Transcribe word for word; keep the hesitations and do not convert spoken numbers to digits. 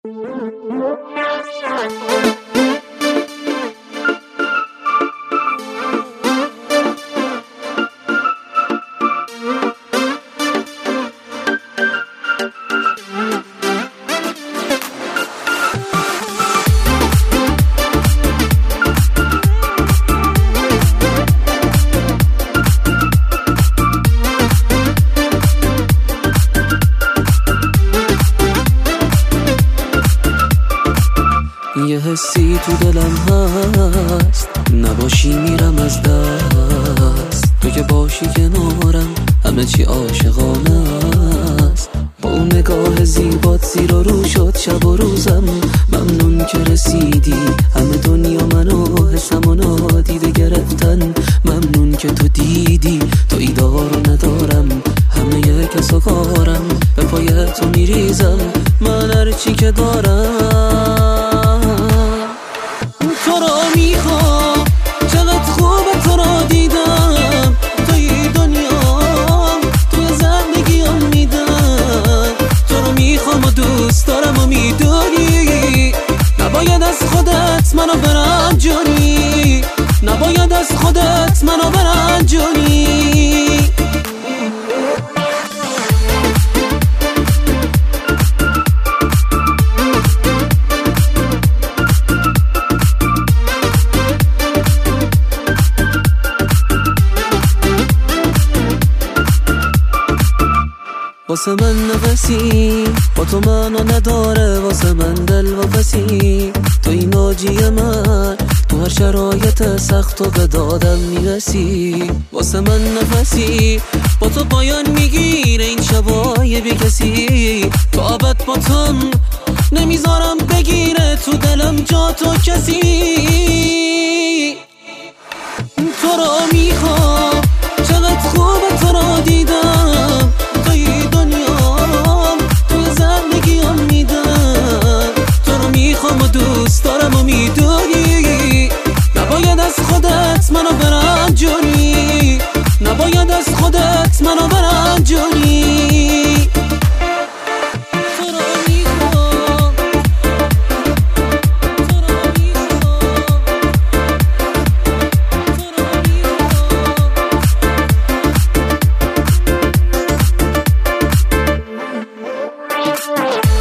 یه حسی تو دلم هست، نباشی میرم از دست. تو که باشی کنارم همه چی عاشقانه است. با اون نگاه زیبات زیر و رو شد شب و روزم. ممنون که رسیدی، همه دنیا منو حسم و نادیده گرفتن. ممنون که تو دیدی تو ایدارو ندارم، همه یه کس و کارم به پای تو میریزم. من هرچی که دارم تو را میخوام، چقدر خوبه تو را دیدم. توی دنیام توی زندگیم میدم. تو رو میخوام و دوست دارم و میدونی نباید از خودت منو برنجونی، نباید از خودت منو برنجونی. واسه من نفسی با تو منو نداره، واسه من دل و فسی توی ناجی من. تو هر شرایط سخت و به دادم میرسی. واسه من نفسی با تو پایان میگیره این شبای بی کسی. تو ابد با تم نمیذارم بگیره تو دلم جا تو کسی. تو را میخوام، چقدر خوبه تو را دیدم. توی دنیام توی زندگیم میدم. تو رو میخوام و دوست دارم و میدونی نباید از خودت منو برنجونی، نباید از خودت منو برنجونی. Yeah.